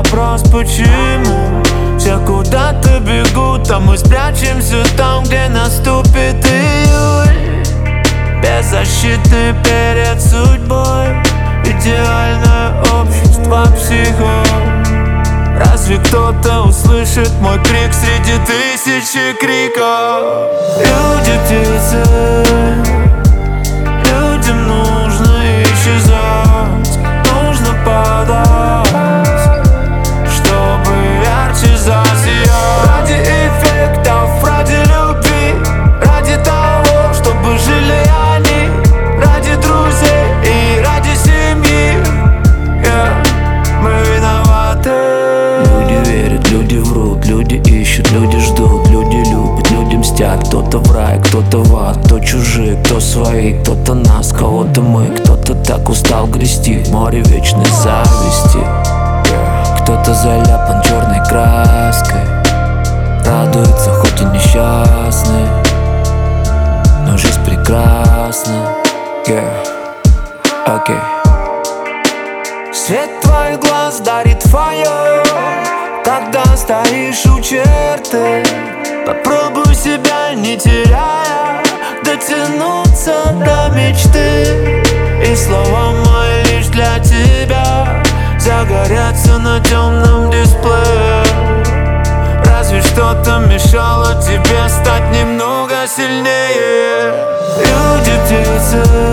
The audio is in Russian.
вопрос почему все куда-то бегут, а мы спрячемся там, где наступит июль. Беззащитны перед судьбой, идеальное общество психо. Разве кто-то услышит мой крик среди тысячи криков? Люди-птицы, людям нужно исчезать, нужно падать, чтобы ярче засиять. Ради эффектов, ради любви, ради того, чтобы жили они, ради друзей и ради семьи, мы виноваты. Люди верят, люди врут, люди ищут, люди ждут, люди любят, люди мстят. Кто-то в рай, кто-то в ад, кто чужие, кто свои, кто-то нас, кого-то мы. Кто-то так устал грести в море вечной зависти. Кто-то заляпан черной краской, радуется, хоть и несчастный, но жизнь прекрасна. Окей. Свет твоих глаз дарит фойер, когда стоишь у черты. Попробуй себя, не теряя, дотянуться до мечты. И слова мои лишь для тебя загорятся на темном дисплее. Разве что-то мешало тебе стать немного сильнее? Люди-птицы,